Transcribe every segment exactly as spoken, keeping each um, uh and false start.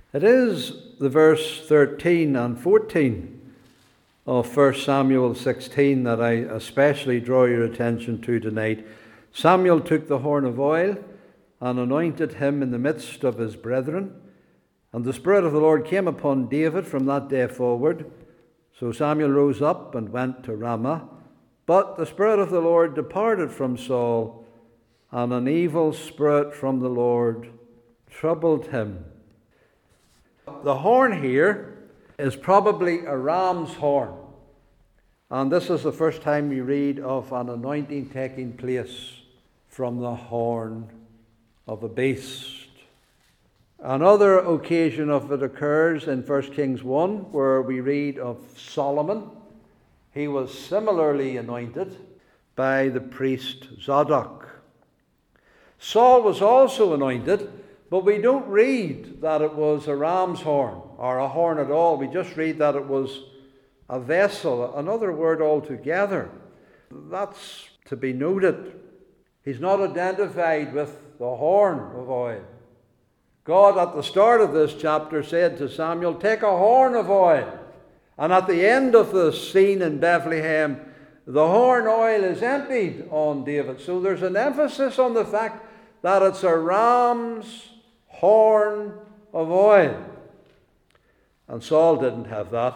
It is the verse thirteen and fourteen of First Samuel sixteen that I especially draw your attention to tonight. Samuel took the horn of oil and anointed him in the midst of his brethren. And the Spirit of the Lord came upon David from that day forward. So Samuel rose up and went to Ramah. But the Spirit of the Lord departed from Saul, and an evil spirit from the Lord troubled him. The horn here is probably a ram's horn. And this is the first time we read of an anointing taking place from the horn of a beast. Another occasion of it occurs in First Kings one, where we read of Solomon. He was similarly anointed by the priest Zadok. Saul was also anointed, but we don't read that it was a ram's horn or a horn at all. We just read that it was a vessel, another word altogether. That's to be noted. He's not identified with the horn of oil. God at the start of this chapter said to Samuel, take a horn of oil. And at the end of the scene in Bethlehem, the horn oil is emptied on David. So there's an emphasis on the fact that it's a ram's horn of oil. And Saul didn't have that.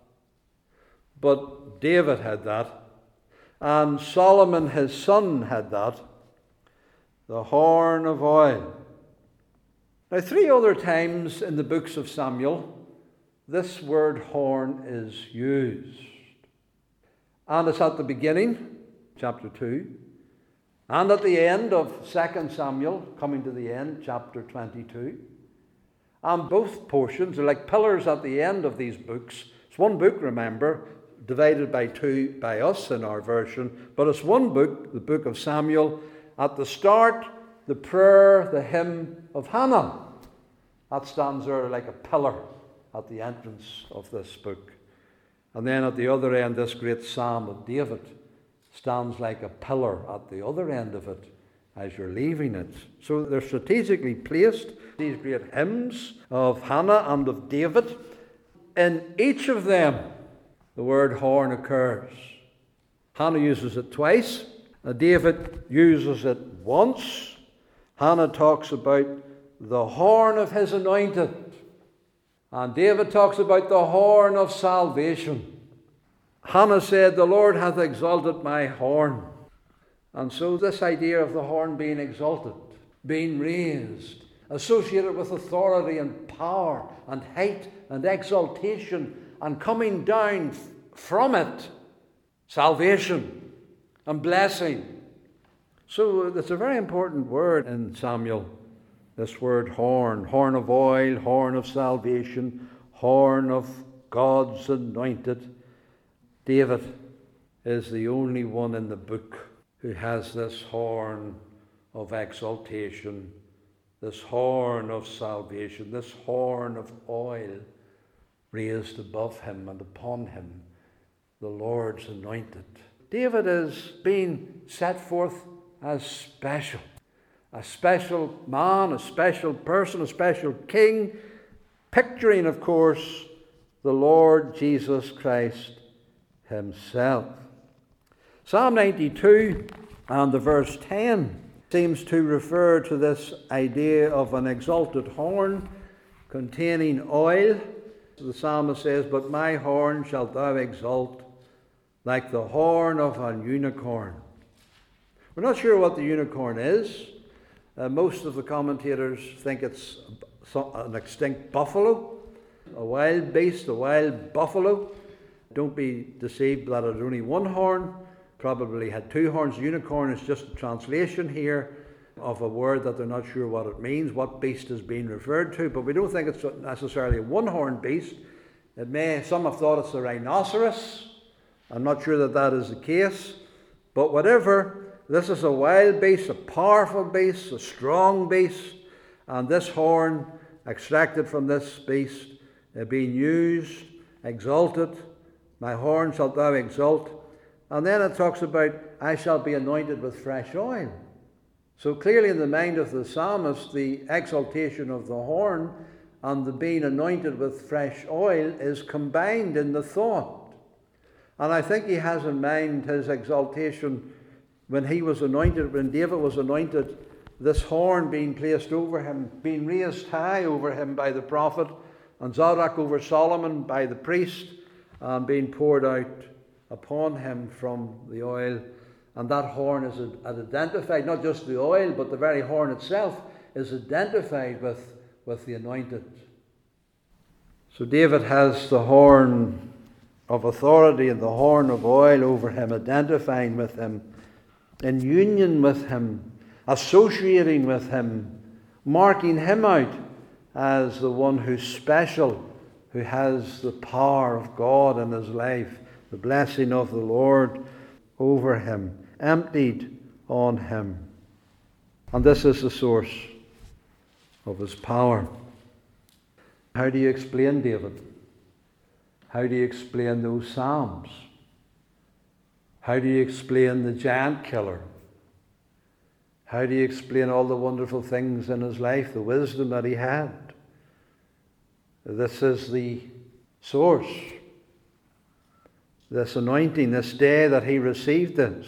But David had that. And Solomon, his son, had that. The horn of oil. Now, three other times in the books of Samuel, this word horn is used. And it's at the beginning, chapter two, and at the end of Second Samuel, coming to the end, chapter twenty-two. And both portions are like pillars at the end of these books. It's one book, remember, divided by two by us in our version, but it's one book, the book of Samuel. At the start, the prayer, the hymn of Hannah. That stands there like a pillar at the entrance of this book. And then at the other end, this great psalm of David stands like a pillar at the other end of it as you're leaving it. So they're strategically placed, these great hymns of Hannah and of David. In each of them, the word horn occurs. Hannah uses it twice. David uses it once. Hannah talks about the horn of his anointed. And David talks about the horn of salvation. Hannah said, the Lord hath exalted my horn. And so this idea of the horn being exalted, being raised, associated with authority and power and height and exaltation, and coming down from it, salvation and blessing. So it's a very important word in Samuel, this word horn, horn of oil, horn of salvation, horn of God's anointed. David is the only one in the book who has this horn of exaltation, this horn of salvation, this horn of oil raised above him and upon him, the Lord's anointed. David is being set forth as special. A special man, a special person, a special king, picturing, of course, the Lord Jesus Christ himself. Psalm ninety-two and the verse ten seems to refer to this idea of an exalted horn containing oil. The psalmist says, but my horn shalt thou exalt like the horn of an unicorn. We're not sure what the unicorn is. Uh, most of the commentators think it's an extinct buffalo, a wild beast, a wild buffalo. Don't be deceived that it had only one horn, probably had two horns. Unicorn is just a translation here of a word that they're not sure what it means, what beast is being referred to, but we don't think it's necessarily a one-horned beast. It may, some have thought it's a rhinoceros. I'm not sure that that is the case, but whatever. This is a wild beast, a powerful beast, a strong beast, and this horn extracted from this beast, uh, being used, exalted. My horn shalt thou exalt. And then it talks about, I shall be anointed with fresh oil. So clearly in the mind of the psalmist, the exaltation of the horn and the being anointed with fresh oil is combined in the thought. And I think he has in mind his exaltation when he was anointed, when David was anointed, this horn being placed over him, being raised high over him by the prophet, and Zadok over Solomon by the priest, and being poured out upon him from the oil. And that horn is identified, not just the oil, but the very horn itself is identified with, with the anointed. So David has the horn of authority and the horn of oil over him, identifying with him, in union with him, associating with him, marking him out as the one who's special, who has the power of God in his life, the blessing of the Lord over him, emptied on him. And this is the source of his power. How do you explain David? How do you explain those Psalms? How do you explain the giant killer? How do you explain all the wonderful things in his life, the wisdom that he had? This is the source. This anointing, this day that he received this.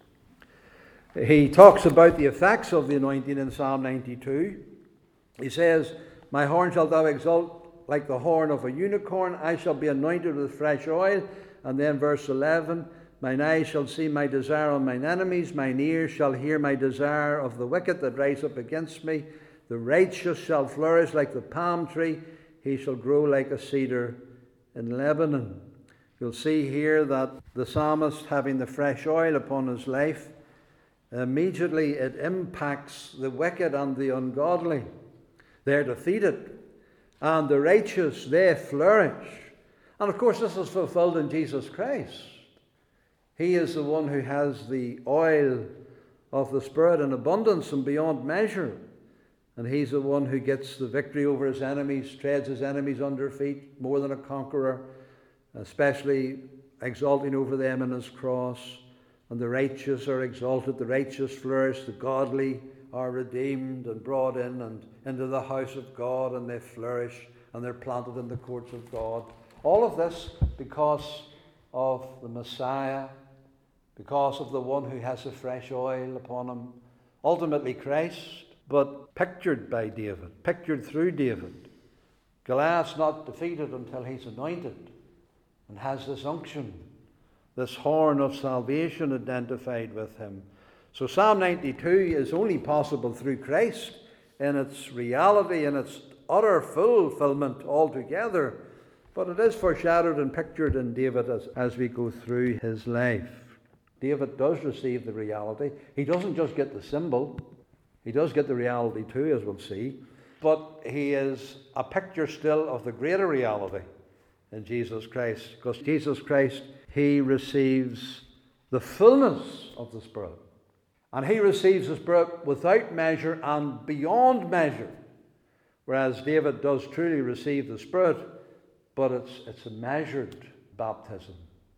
He talks about the effects of the anointing in Psalm ninety-two. He says, "My horn shalt thou exalt like the horn of a unicorn. I shall be anointed with fresh oil." And then verse eleven, "Mine eyes shall see my desire on mine enemies. Mine ears shall hear my desire of the wicked that rise up against me. The righteous shall flourish like the palm tree. He shall grow like a cedar in Lebanon." You'll see here that the psalmist, having the fresh oil upon his life, immediately it impacts the wicked and the ungodly. They're defeated. And the righteous, they flourish. And of course, this is fulfilled in Jesus Christ. He is the one who has the oil of the Spirit in abundance and beyond measure. And he's the one who gets the victory over his enemies, treads his enemies under feet, more than a conqueror, especially exalting over them in his cross. And the righteous are exalted, the righteous flourish, the godly are redeemed and brought in and into the house of God, and they flourish and they're planted in the courts of God. All of this because of the Messiah, because of the one who has a fresh oil upon him, ultimately Christ, but pictured by David, pictured through David. Goliath's not defeated until he's anointed and has this unction, this horn of salvation identified with him. So Psalm ninety-two is only possible through Christ in its reality, in its utter fulfillment altogether. But it is foreshadowed and pictured in David as, as we go through his life. David does receive the reality. He doesn't just get the symbol. He does get the reality too, as we'll see. But he is a picture still of the greater reality in Jesus Christ. Because Jesus Christ, he receives the fullness of the Spirit. And he receives the Spirit without measure and beyond measure. Whereas David does truly receive the Spirit, but it's, it's a measured baptism.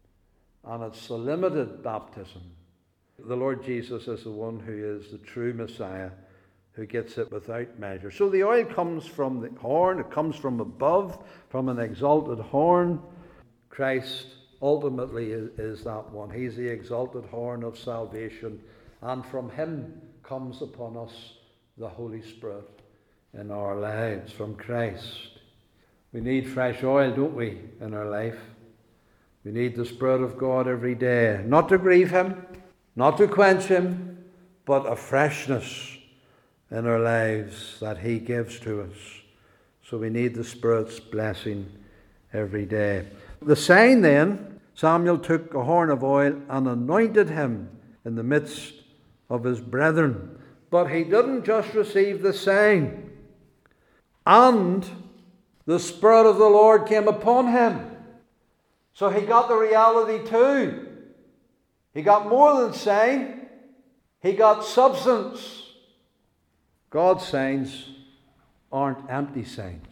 And it's a limited baptism. The Lord Jesus is the one who is the true Messiah, who gets it without measure. So the oil comes from the horn, it comes from above, from an exalted horn. Christ ultimately is, is that one. He's the exalted horn of salvation, and from him comes upon us the Holy Spirit in our lives, from Christ. We need fresh oil, don't we, in our life? We need the Spirit of God every day, not to grieve him, not to quench him, but a freshness in our lives that he gives to us. So we need the Spirit's blessing every day. The sign then, Samuel took a horn of oil and anointed him in the midst of his brethren. But he didn't just receive the sign. And the Spirit of the Lord came upon him. So he got the reality too. He got more than sign. He got substance. God's signs aren't empty signs.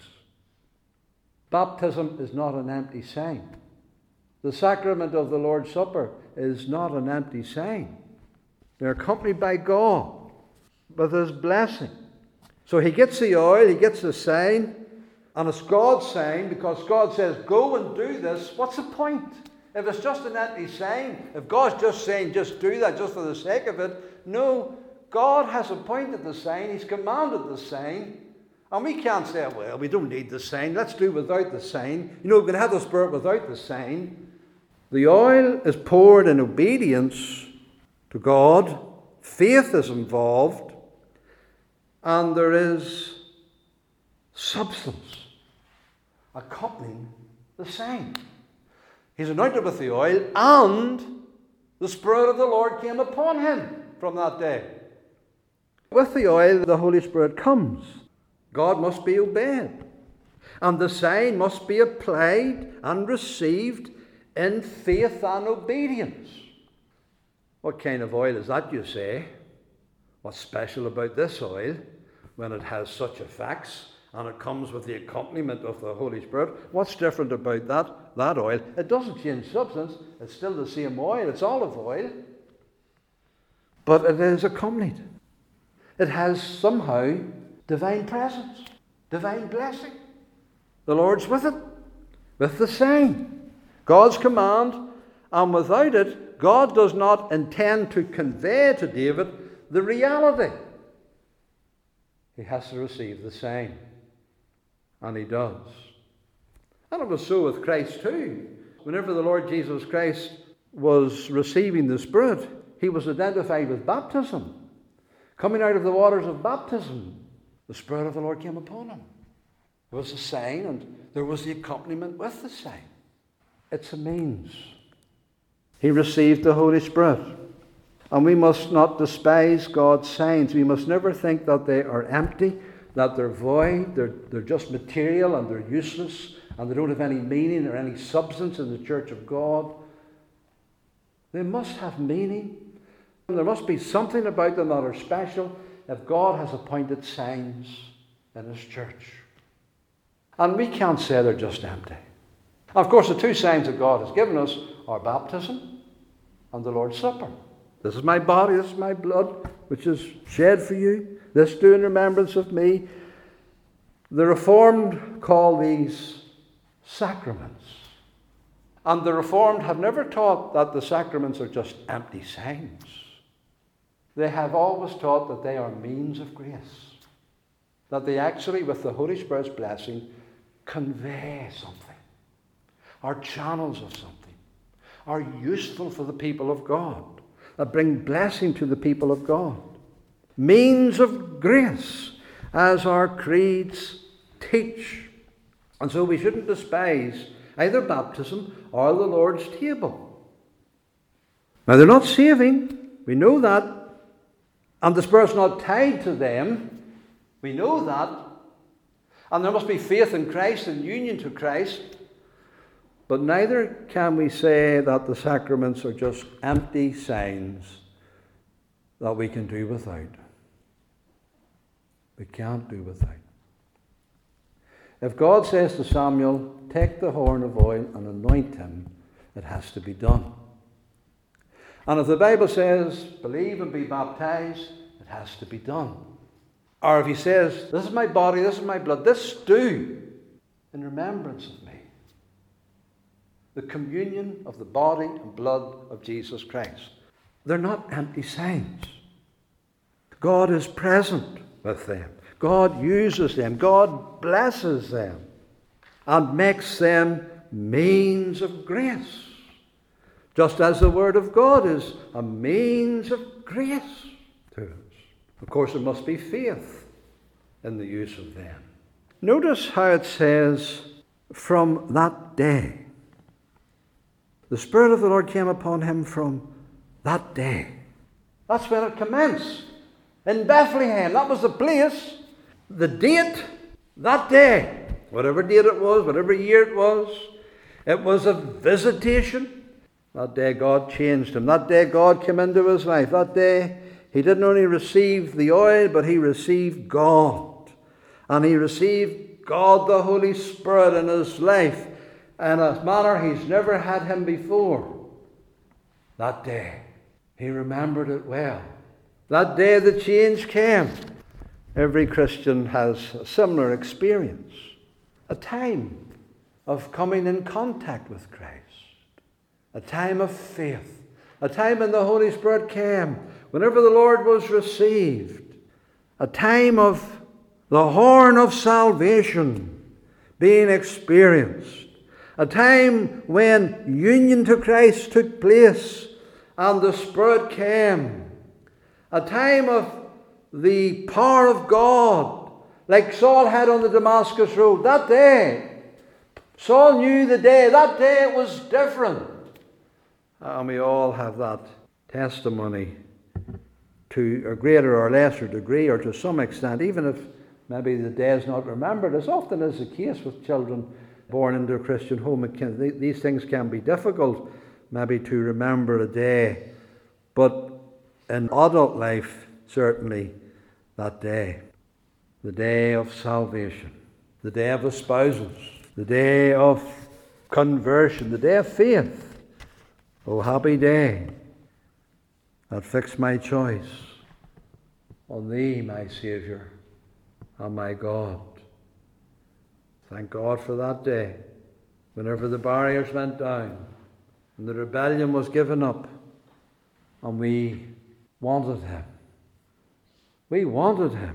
Baptism is not an empty sign. The sacrament of the Lord's Supper is not an empty sign. They're accompanied by God with his blessing. So he gets the oil, he gets the sign, And it's God's saying, because God says, go and do this, what's the point? If it's just an empty saying, if God's just saying, just do that just for the sake of it, no, God has appointed the sign, He's commanded the sign, and we can't say, well, we don't need the sign, let's do without the sign. You know, we can have the Spirit without the sign. The oil is poured in obedience to God, faith is involved, and there is substance accompanying the sign. He's anointed with the oil, and the Spirit of the Lord came upon him from that day. With the oil, the Holy Spirit comes. God must be obeyed. And the sign must be applied and received in faith and obedience. What kind of oil is that, you say? What's special about this oil when it has such effects and it comes with the accompaniment of the Holy Spirit? What's different about that, that oil? It doesn't change substance. It's still the same oil. It's olive oil. But it is accompanied. It has somehow divine presence, divine blessing. The Lord's with it, with the sign. God's command, and without it, God does not intend to convey to David the reality. He has to receive the sign. And he does. And it was so with Christ too. Whenever the Lord Jesus Christ was receiving the Spirit, he was identified with baptism. Coming out of the waters of baptism, the Spirit of the Lord came upon him. There was a sign, and there was the accompaniment with the sign. It's a means. He received the Holy Spirit. And we must not despise God's signs. We must never think that they are empty, that they're void, they're, they're just material and they're useless, and they don't have any meaning or any substance in the church of God. They must have meaning. And there must be something about them that are special if God has appointed signs in His church. And we can't say they're just empty. Of course, the two signs that God has given us are baptism and the Lord's Supper. This is my body, this is my blood, which is shed for you. This do in remembrance of me. The Reformed call these sacraments. And the Reformed have never taught that the sacraments are just empty signs. They have always taught that they are means of grace. That they actually, with the Holy Spirit's blessing, convey something. Are channels of something. Are useful for the people of God. That bring blessing to the people of God. Means of grace, as our creeds teach. And so we shouldn't despise either baptism or the Lord's table. Now they're not saving, we know that, and the Spirit's not tied to them, we know that, and there must be faith in Christ and union to Christ, but neither can we say that the sacraments are just empty signs that we can do without. We can't do without. If God says to Samuel, take the horn of oil and anoint him, it has to be done. And if the Bible says, believe and be baptized, it has to be done. Or if he says, this is my body, this is my blood, this do in remembrance of me. The communion of the body and blood of Jesus Christ. They're not empty signs. God is present with them. God uses them. God blesses them and makes them means of grace. Just as the Word of God is a means of grace to us. Of course, there must be faith in the use of them. Notice how it says, from that day. The Spirit of the Lord came upon him from that day. That's when it commenced. In Bethlehem. That was the place. The date, that day. Whatever date it was, whatever year it was. It was a visitation. That day God changed him. That day God came into his life. That day he didn't only receive the oil, but he received God. And he received God the Holy Spirit in his life in a manner he's never had him before. That day, he remembered it well. That day the change came. Every Christian has a similar experience. a time of coming in contact with Christ, a time of faith, a time when the Holy Spirit came, whenever the Lord was received, a time of the horn of salvation being experienced, a time when union to Christ took place and the Spirit came, a time of the power of God, like Saul had on the Damascus Road. That day, Saul knew the day. That day it was different. And we all have that testimony to a greater or lesser degree, or to some extent, even if maybe the day is not remembered, as often is the case with children born into a Christian home. It can, these things can be difficult, maybe, to remember a day. But in adult life, certainly, that day, the day of salvation, the day of espousals, the day of conversion, the day of faith. Oh, happy day that fixed my choice on Thee, my Saviour and my God. Thank God for that day, whenever the barriers went down and the rebellion was given up and we wanted Him. We wanted Him.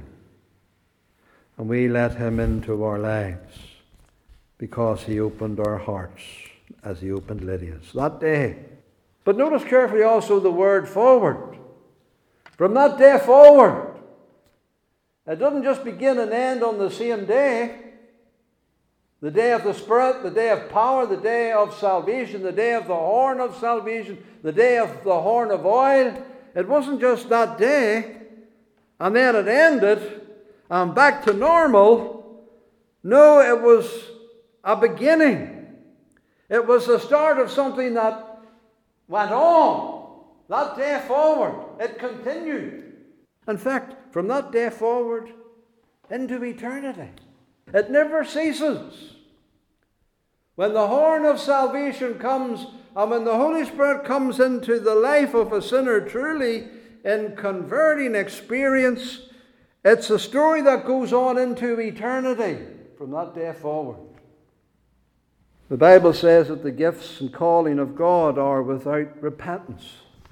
And we let Him into our lives because He opened our hearts as He opened Lydia's that day. But notice carefully also the word forward. From that day forward. It doesn't just begin and end on the same day. The day of the Spirit, the day of power, the day of salvation, the day of the horn of salvation, the day of the horn of oil. It wasn't just that day, and then it ended, and back to normal. No, it was a beginning. It was the start of something that went on. That day forward, it continued. In fact, from that day forward into eternity. It never ceases. When the horn of salvation comes, and when the Holy Spirit comes into the life of a sinner truly in converting experience, it's a story that goes on into eternity from that day forward. The Bible says that the gifts and calling of God are without repentance.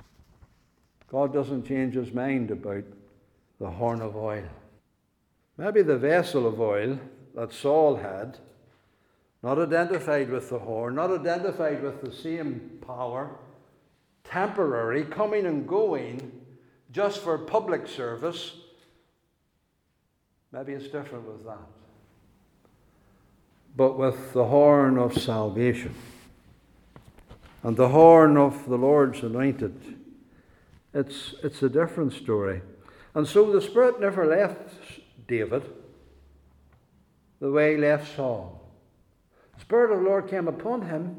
God doesn't change His mind about the horn of oil. Maybe the vessel of oil that Saul had, not identified with the horn, not identified with the same power, temporary, coming and going, just for public service. Maybe it's different with that. But with the horn of salvation and the horn of the Lord's anointed, it's, it's a different story. And so the Spirit never left David the way He left Saul. The Spirit of the Lord came upon him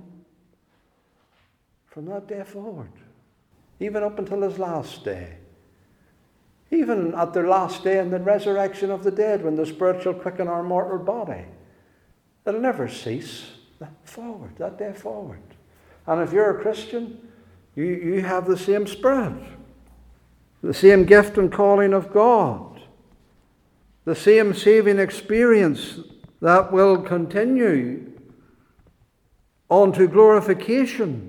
from that day forward, even up until his last day. Even at their last day in the resurrection of the dead, when the Spirit shall quicken our mortal body. It'll never cease. Forward, that day forward. And if you're a Christian, you, you have the same Spirit, the same gift and calling of God, the same saving experience that will continue on to glorification.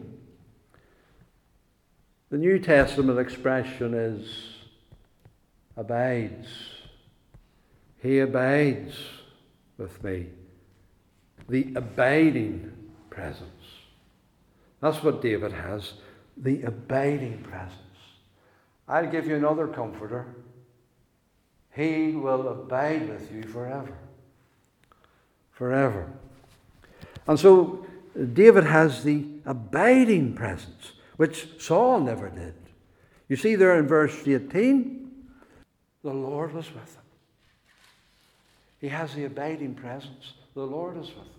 The New Testament expression is abides. He abides with me. The abiding presence. That's what David has. The abiding presence. I'll give you another comforter. He will abide with you forever. Forever. And so David has the abiding presence, which Saul never did. You see there in verse eighteen, the Lord was with him. He has the abiding presence. The Lord is with him.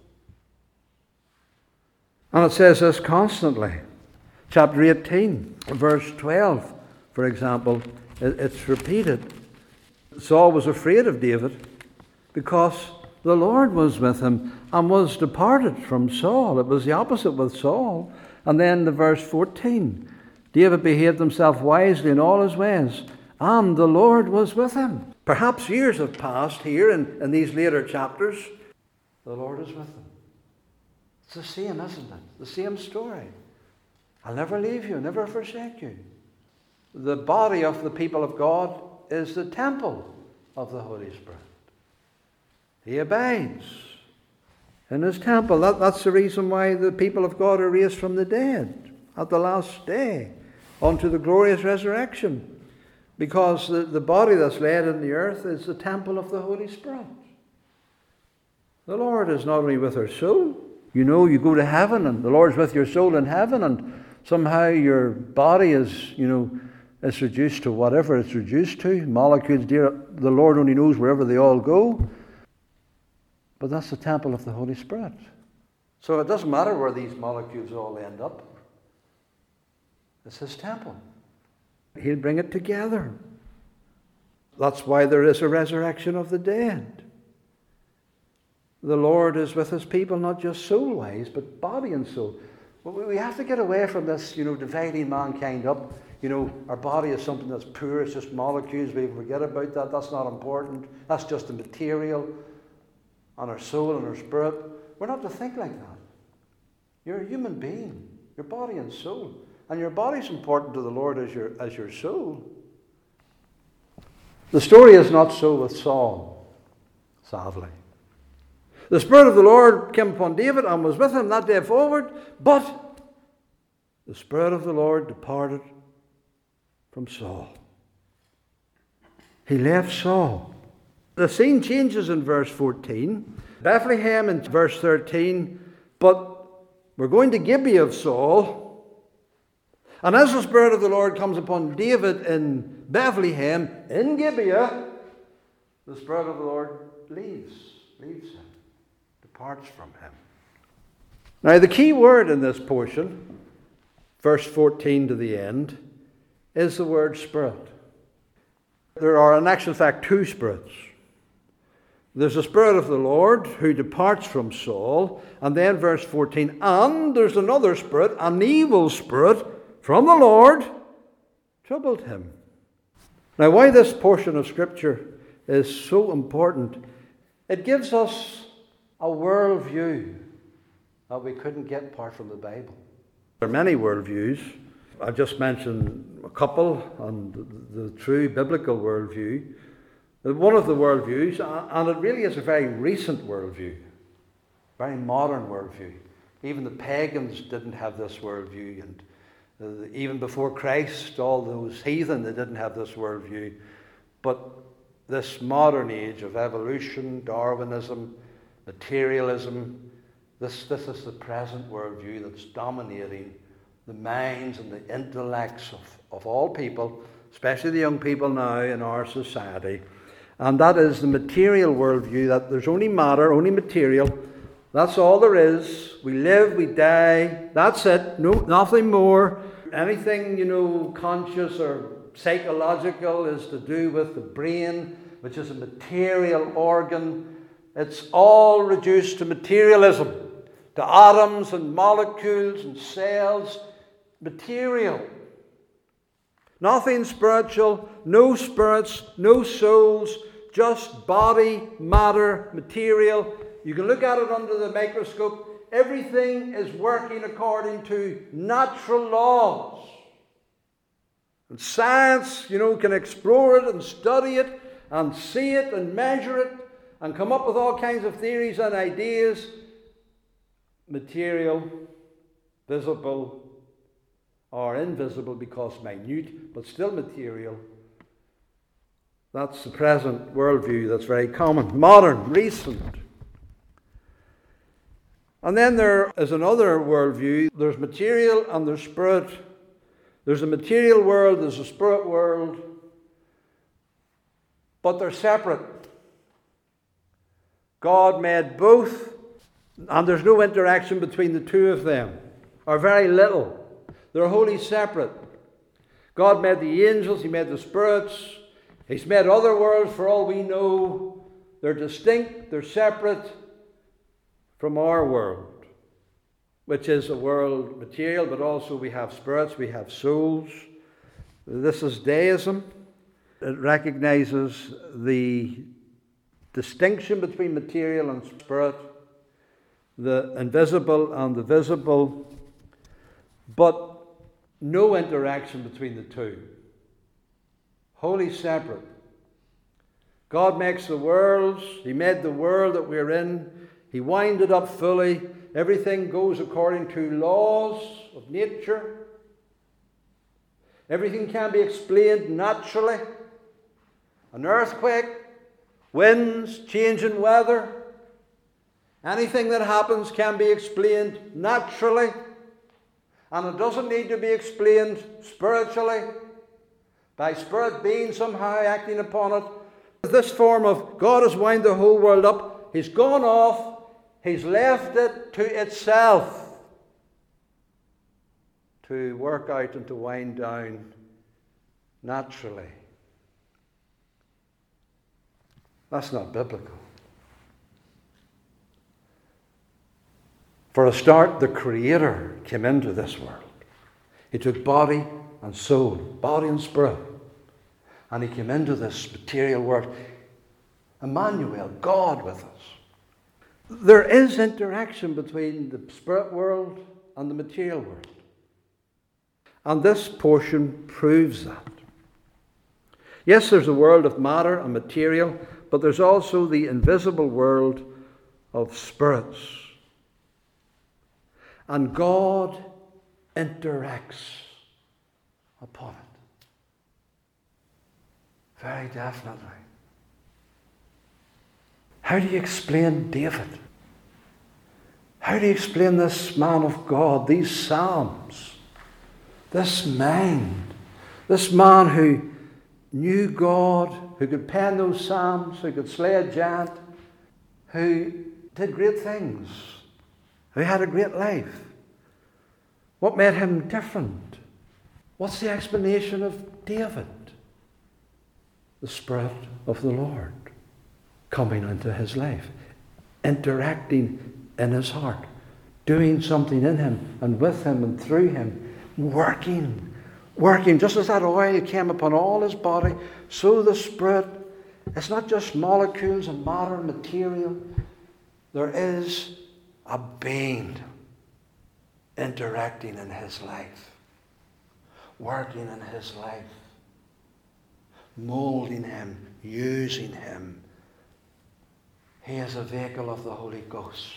And it says this constantly. Chapter eighteen, verse twelve, for example, it's repeated. Saul was afraid of David because the Lord was with him and was departed from Saul. It was the opposite with Saul. And then the verse fourteen, David behaved himself wisely in all his ways, and the Lord was with him. Perhaps years have passed here in, in these later chapters, the Lord is with them. It's the same, isn't it? The same story. I'll never leave you, never forsake you. The body of the people of God is the temple of the Holy Spirit. He abides in his temple. That, that's the reason why the people of God are raised from the dead at the last day unto the glorious resurrection. Because the, the body that's laid in the earth is the temple of the Holy Spirit. The Lord is not only with our soul. You know, you go to heaven and the Lord's with your soul in heaven, and somehow your body is, you know, it's reduced to whatever it's reduced to. Molecules, dear, the Lord only knows wherever they all go. But that's the temple of the Holy Spirit. So it doesn't matter where these molecules all end up. It's his temple. He'll bring it together. That's why there is a resurrection of the dead. The Lord is with his people, not just soul-wise, but body and soul. We have to get away from this, you know, dividing mankind up. You know, our body is something that's poor, it's just molecules. We forget about that. That's not important. That's just the material. And our soul and our spirit. We're not to think like that. You're a human being. Your body and soul. And your body's important to the Lord as your, as your soul. The story is not so with Saul, sadly. The Spirit of the Lord came upon David and was with him that day forward, but the Spirit of the Lord departed from Saul. He left Saul. The scene changes in verse fourteen. Bethlehem in verse thirteen, but we're going to Gibeah of Saul. And as the Spirit of the Lord comes upon David in Bethlehem, in Gibeah, the Spirit of the Lord leaves, leaves him. Departs from him. Now the key word in this portion, verse fourteen to the end, is the word Spirit. There are in actual fact two spirits. There's the Spirit of the Lord who departs from Saul, and then verse fourteen, and there's another spirit, an evil spirit from the Lord, troubled him. Now why this portion of Scripture is so important, it gives us a worldview that we couldn't get apart from the Bible. There are many worldviews. I just mentioned a couple, and the, the true biblical worldview. One of the worldviews, and it really is a very recent worldview, very modern worldview. Even the pagans didn't have this worldview, and uh, even before Christ, all those heathen, they didn't have this worldview. But this modern age of evolution, Darwinism, materialism, this, this is the present worldview that's dominating the minds and the intellects of, of all people, especially the young people now in our society. And that is the material worldview, that there's only matter, only material. That's all there is. We live, we die. That's it. No, nothing more. Anything, you know, conscious or psychological is to do with the brain, which is a material organ. It's all reduced to materialism, to atoms and molecules and cells. Material. Nothing spiritual, no spirits, no souls, just body, matter, material. You can look at it under the microscope. Everything is working according to natural laws. And science, you know, can explore it and study it and see it and measure it and come up with all kinds of theories and ideas. Material, visible, or invisible because minute, but still material. That's the present worldview that's very common, modern, recent. And then there is another worldview. There's material and there's spirit. There's a material world, there's a spirit world, but they're separate. God made both, and there's no interaction between the two of them, or very little. They're wholly separate. God made the angels, He made the spirits, He's made other worlds for all we know. They're distinct, they're separate from our world, which is a world material, but also we have spirits, we have souls. This is deism. It recognizes the distinction between material and spirit. the invisible and the visible, but no interaction between the two. Wholly separate. God makes the worlds. He made the world that we're in. He wound it up fully. Everything goes according to laws of nature. Everything can be explained naturally. An earthquake, winds, changing weather, anything that happens can be explained naturally. And it doesn't need to be explained spiritually, by spirit being somehow acting upon it. This form of God has wound the whole world up. He's gone off. He's left it to itself to work out and to wind down naturally. That's not biblical. For a start, the Creator came into this world. He took body and soul, body and spirit, and He came into this material world. Emmanuel, God with us. There is interaction between the spirit world and the material world. And this portion proves that. Yes, there's a world of matter and material, but there's also the invisible world of spirits. And God interacts upon it. Very definitely. How do you explain David? How do you explain this man of God, these Psalms, this mind, this man who knew God, who could pen those Psalms, who could slay a giant, who did great things, who had a great life? What made him different? What's the explanation of David? The Spirit of the Lord coming into his life, interacting in his heart, doing something in him and with him and through him, working, working. Just as that oil came upon all his body, so the Spirit, it's not just molecules and matter and material. There is a being interacting in his life, working in his life, molding him, using him. He is a vehicle of the Holy Ghost.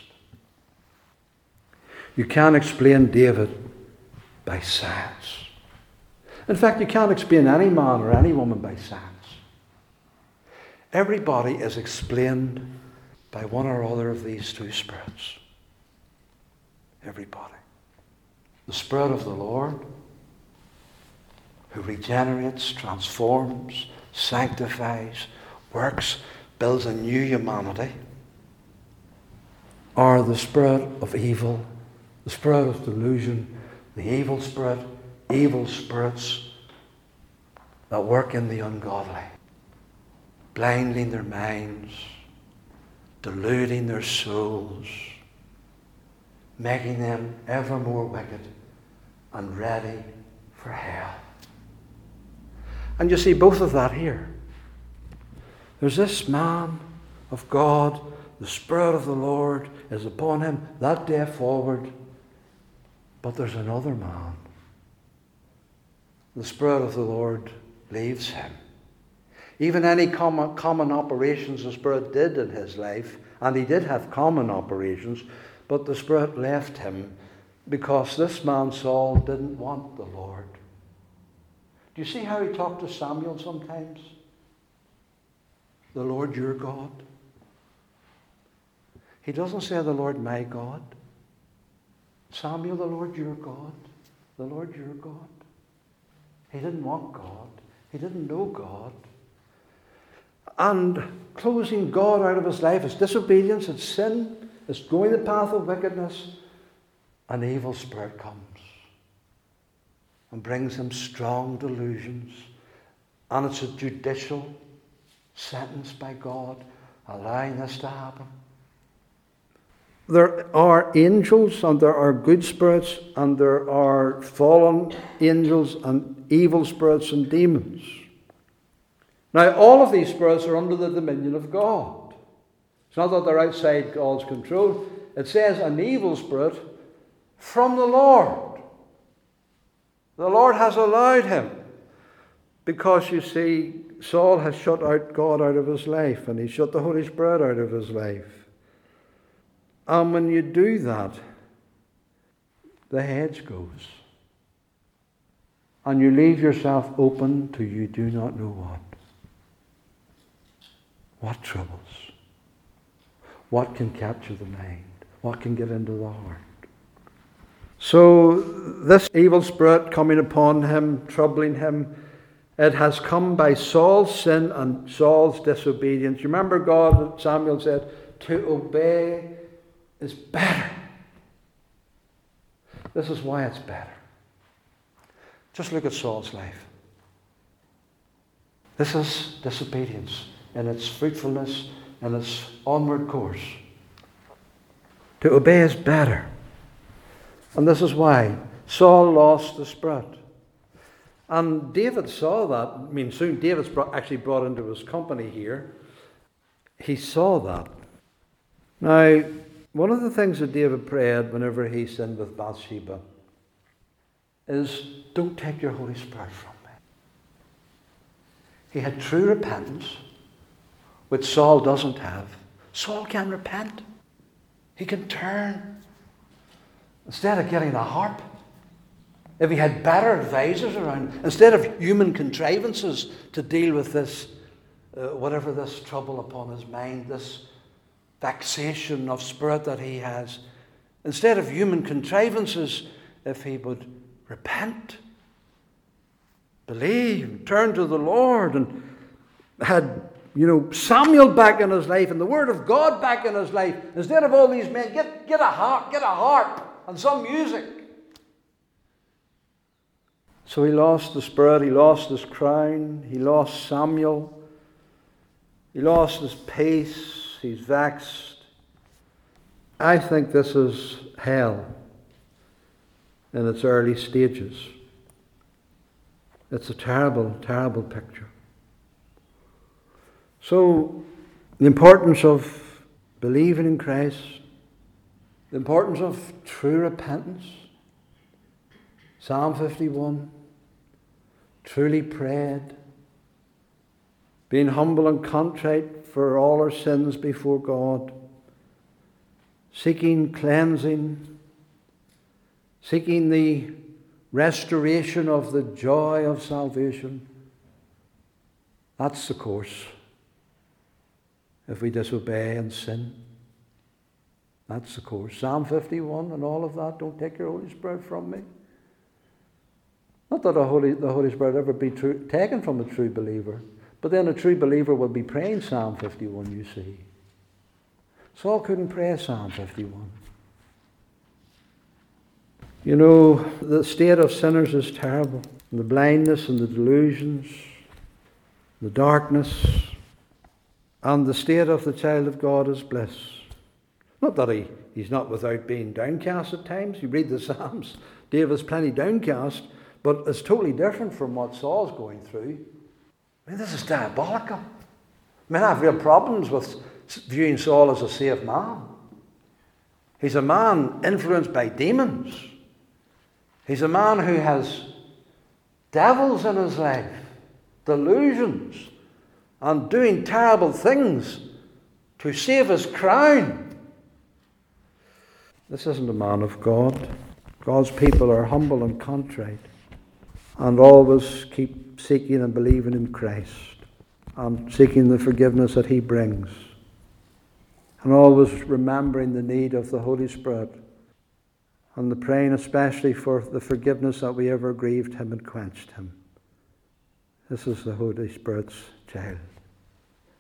You can't explain David by science. In fact, you can't explain any man or any woman by science. Everybody is explained by one or other of these two spirits. Everybody. The Spirit of the Lord, who regenerates, transforms, sanctifies, works, builds a new humanity, or the spirit of evil, the spirit of delusion, the evil spirit, evil spirits that work in the ungodly, blinding their minds, deluding their souls, making them ever more wicked and ready for hell. And you see both of that here. There's this man of God, the Spirit of the Lord is upon him that day forward. But there's another man. The Spirit of the Lord leaves him. Even any common, common operations the Spirit did in his life, and he did have common operations, but the Spirit left him because this man Saul didn't want the Lord. Do you see how he talked to Samuel sometimes? The Lord your God. He doesn't say the Lord my God. Samuel, the Lord your God. The Lord your God. He didn't want God. He didn't know God. And closing God out of his life is disobedience, it's sin, it's going the path of wickedness. An evil spirit comes and brings him strong delusions. And it's a judicial sentence by God allowing this to happen. There are angels and there are good spirits and there are fallen angels and evil spirits and demons. Now all of these spirits are under the dominion of God. It's not that they're outside God's control. It says an evil spirit from the Lord. The Lord has allowed him. Because you see, Saul has shut out God out of his life, and he shut the Holy Spirit out of his life. And when you do that, the hedge goes. And you leave yourself open to you do not know what. What troubles? What can capture the mind? What can get into the heart? So this evil spirit coming upon him, troubling him, it has come by Saul's sin and Saul's disobedience. You remember God, Samuel said, to obey is better. This is why it's better. Just look at Saul's life. This is disobedience in its fruitfulness and its onward course. To obey is better. And this is why Saul lost the spirit. And David saw that. I mean, soon David's brought, actually brought into his company here. He saw that. Now, one of the things that David prayed whenever he sinned with Bathsheba is, don't take your Holy Spirit from me. He had true repentance, which Saul doesn't have. Saul can repent. He can turn. Instead of getting a harp, if he had better advisors around, instead of human contrivances to deal with this, uh, whatever this trouble upon his mind, this vexation of spirit that he has, instead of human contrivances, if he would repent, believe, turn to the Lord, and had, you know, Samuel back in his life and the Word of God back in his life, instead of all these men, get, get a harp, get a harp and some music. So he lost the spirit, he lost his crown, he lost Samuel, he lost his peace, he's vexed. I think this is hell in its early stages. It's a terrible, terrible picture. So, the importance of believing in Christ, the importance of true repentance, Psalm fifty-one, truly prayed, being humble and contrite for all our sins before God, seeking cleansing, seeking the restoration of the joy of salvation. That's the course. If we disobey and sin, that's the course. Psalm fifty-one and all of that, don't take your Holy Spirit from me. Not that the Holy, the Holy Spirit ever be true, taken from a true believer, but then a true believer will be praying Psalm fifty-one, you see. Saul couldn't pray Psalm fifty-one. You know, the state of sinners is terrible. And the blindness and the delusions, the darkness, and the state of the child of God is bliss. Not that he, he's not without being downcast at times. You read the Psalms, David's plenty downcast, but it's totally different from what Saul's going through. I mean, this is diabolical. I mean, I have real problems with viewing Saul as a saved man. He's a man influenced by demons. He's a man who has devils in his life, delusions, and doing terrible things to save his crown. This isn't a man of God. God's people are humble and contrite and always keep seeking and believing in Christ and seeking the forgiveness that he brings and always remembering the need of the Holy Spirit and the praying especially for the forgiveness that we ever grieved him and quenched him. This is the Holy Spirit's child.